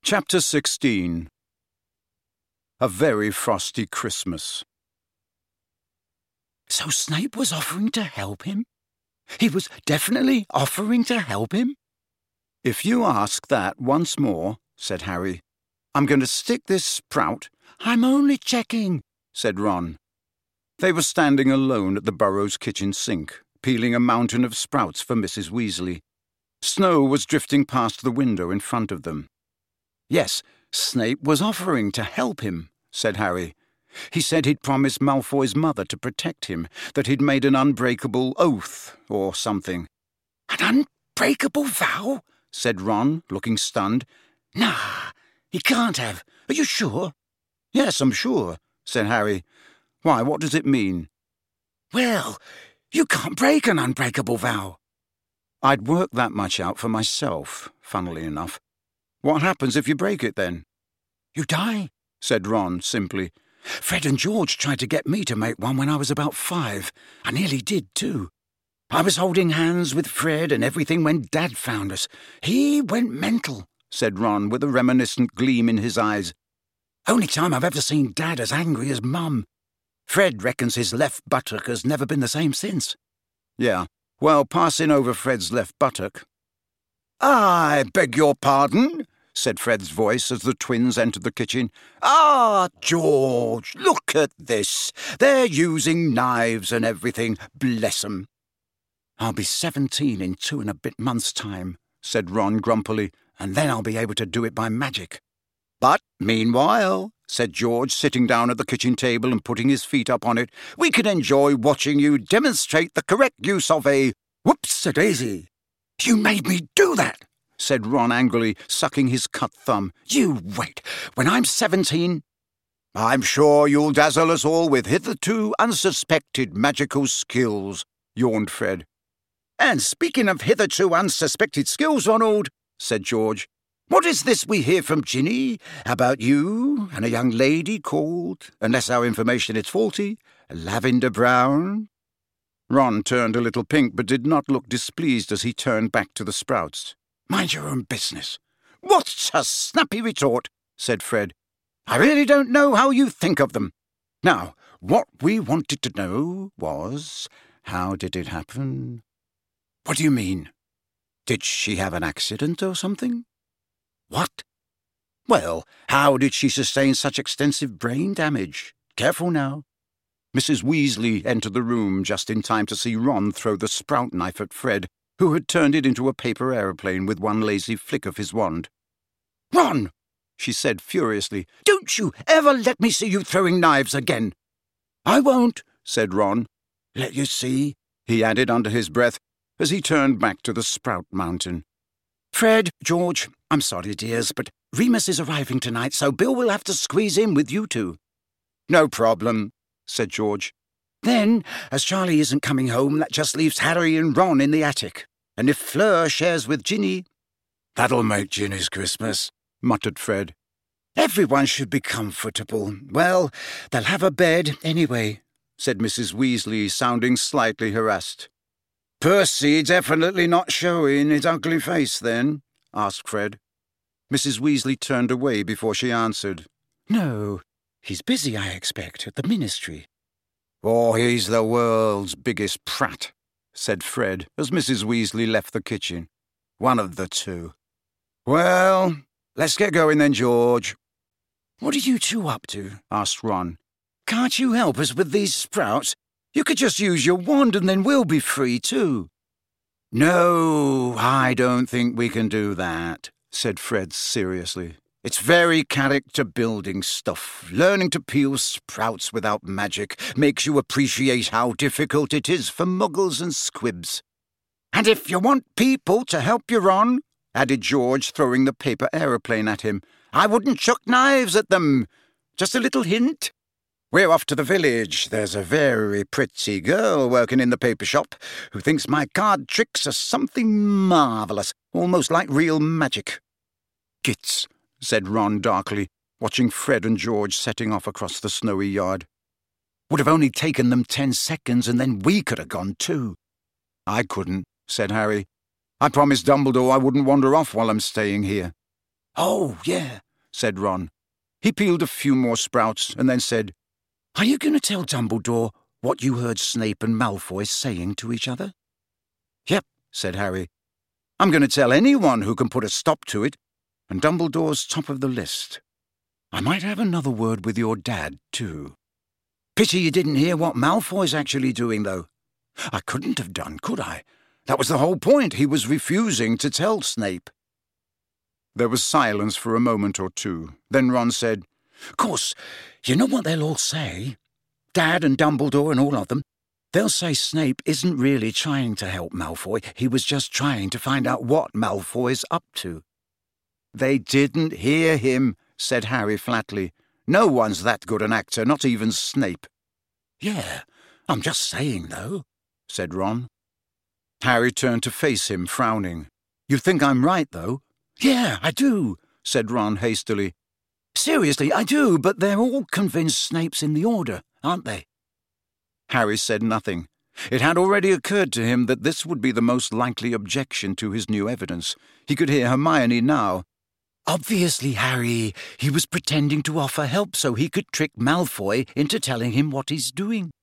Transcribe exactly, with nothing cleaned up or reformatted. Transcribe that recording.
Chapter sixteen. A Very Frosty Christmas. So Snape was offering to help him? He was definitely offering to help him? If you ask that once more, said Harry, I'm going to stick this sprout. I'm only checking, said Ron. They were standing alone at the Burrows' kitchen sink, peeling a mountain of sprouts for Missus Weasley. Snow was drifting past the window in front of them. Yes, Snape was offering to help him, said Harry. He said he'd promised Malfoy's mother to protect him, that he'd made an unbreakable oath, or something. An unbreakable vow? Said Ron, looking stunned. Nah, he can't have. Are you sure? Yes, I'm sure, said Harry. Why, what does it mean? Well, you can't break an unbreakable vow. I'd worked that much out for myself, funnily enough. What happens if you break it, then? You die, said Ron simply. Fred and George tried to get me to make one when I was about five. I nearly did, too. I was holding hands with Fred and everything when Dad found us. He went mental, said Ron with a reminiscent gleam in his eyes. Only time I've ever seen Dad as angry as Mum. Fred reckons his left buttock has never been the same since. Yeah, well, passing over Fred's left buttock. I beg your pardon, said Fred's voice as the twins entered the kitchen. Ah, George, look at this. They're using knives and everything, bless 'em. I'll be seventeen in two and a bit months' time, said Ron grumpily, and then I'll be able to do it by magic. But meanwhile, said George, sitting down at the kitchen table and putting his feet up on it, we can enjoy watching you demonstrate the correct use of a whoops-a-daisy. You made me do that, said Ron angrily, sucking his cut thumb. You wait. When I'm seventeen, I'm sure you'll dazzle us all with hitherto unsuspected magical skills, yawned Fred. And speaking of hitherto unsuspected skills, Ronald, said George, what is this we hear from Ginny about you and a young lady called, unless our information is faulty, Lavender Brown? Ron turned a little pink but did not look displeased as he turned back to the sprouts. Mind your own business. What a snappy retort, said Fred. I really don't know how you think of them. Now, what we wanted to know was, how did it happen? What do you mean? Did she have an accident or something? What? Well, how did she sustain such extensive brain damage? Careful now. Missus Weasley entered the room just in time to see Ron throw the sprout knife at Fred, who had turned it into a paper aeroplane with one lazy flick of his wand. Ron, she said furiously, don't you ever let me see you throwing knives again. I won't, said Ron. Let you see, he added under his breath, as he turned back to the sprout mountain. Fred, George, I'm sorry, dears, but Remus is arriving tonight, so Bill will have to squeeze in with you two. No problem, said George. Then, as Charlie isn't coming home, that just leaves Harry and Ron in the attic. And if Fleur shares with Ginny... That'll make Ginny's Christmas, muttered Fred. Everyone should be comfortable. Well, they'll have a bed anyway, said Missus Weasley, sounding slightly harassed. Percy definitely not showing his ugly face, then? Asked Fred. Missus Weasley turned away before she answered. No, he's busy, I expect, at the ministry. Or he's the world's biggest prat, said Fred, as Missus Weasley left the kitchen. One of the two. Well, let's get going then, George. What are you two up to? Asked Ron. Can't you help us with these sprouts? You could just use your wand and then we'll be free too. No, I don't think we can do that, said Fred seriously. It's very character-building stuff. Learning to peel sprouts without magic makes you appreciate how difficult it is for muggles and squibs. And if you want people to help you, Ron, added George, throwing the paper aeroplane at him, I wouldn't chuck knives at them. Just a little hint. We're off to the village. There's a very pretty girl working in the paper shop who thinks my card tricks are something marvellous, almost like real magic. Gits, said Ron darkly, watching Fred and George setting off across the snowy yard. Would have only taken them ten seconds and then we could have gone too. I couldn't, said Harry. I promised Dumbledore I wouldn't wander off while I'm staying here. "Oh, yeah," said Ron. He peeled a few more sprouts and then said, "Are you going to tell Dumbledore what you heard Snape and Malfoy saying to each other?" "Yep," said Harry. "I'm going to tell anyone who can put a stop to it, and Dumbledore's top of the list. I might have another word with your dad, too. Pity you didn't hear what Malfoy's actually doing, though. I couldn't have done, could I? That was the whole point. He was refusing to tell Snape." There was silence for a moment or two. Then Ron said, "Of course, you know what they'll all say? Dad and Dumbledore and all of them. They'll say Snape isn't really trying to help Malfoy. He was just trying to find out what Malfoy's up to." "They didn't hear him," said Harry flatly. "No one's that good an actor, not even Snape." "Yeah, I'm just saying, though," said Ron. Harry turned to face him, frowning. "You think I'm right, though?" "Yeah, I do," said Ron hastily. "Seriously, I do, but they're all convinced Snape's in the Order, aren't they?" Harry said nothing. It had already occurred to him that this would be the most likely objection to his new evidence. He could hear Hermione now. "Obviously, Harry, he was pretending to offer help so he could trick Malfoy into telling him what he's doing."